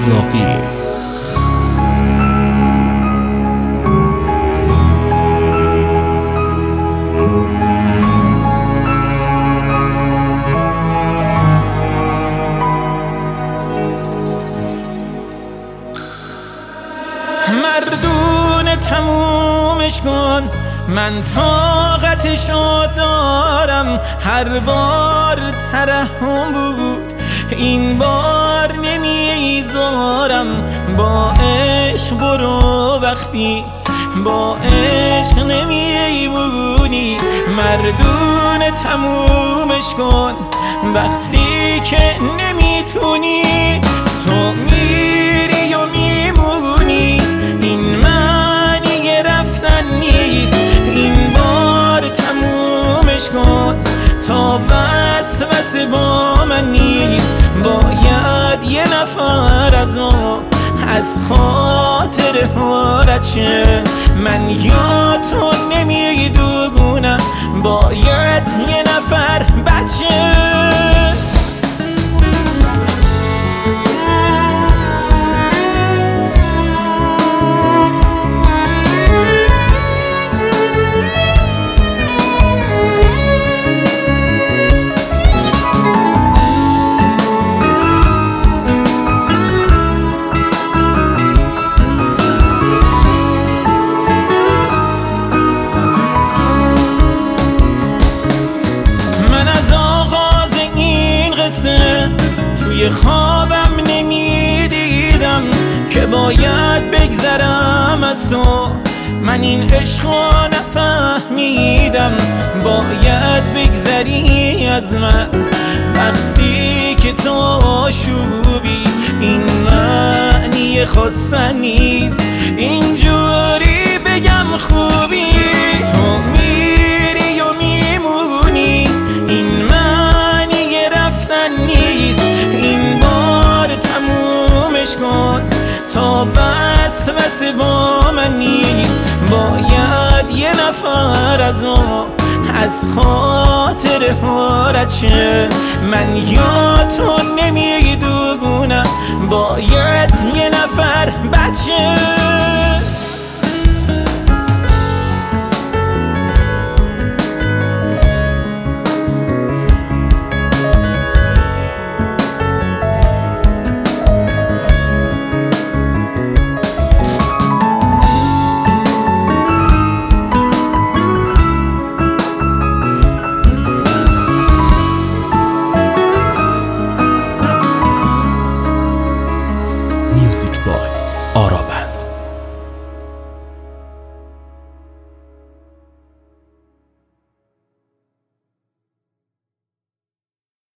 رزاقی. مردونه تمومش کن، من طاقتشو دارم. هر بار ترحم بود، این بار نمیذارم. با عشق برو وقتی با عشق نمیمونی. مردونه تمومش کن وقتی که نمیتونی. تو میری و میمونی، این معنی رفتن نیست. این بار تمومش کن، تا وسوسه با من نیست. باید یه نفر از ما از خاطر حالت شه. من یا تو نمیدونم، باید یه نفر بچه. توی خوابم نمیدیدم که باید بگذرم از تو. من این عشقو نفهمیدم، باید بگذری از من. وقتی که تو شوبی، این معنی خواستن نیست. اینجوری بگم خوبی، تو میری و میمونی، این معنی رفتن نیست. این بار تمومش کن، تا وسوسه با من نیست. باید یه نفر از ما از خاطر حالت شه. من یا تو نمیدونم، باید یه نفر بچه. Music by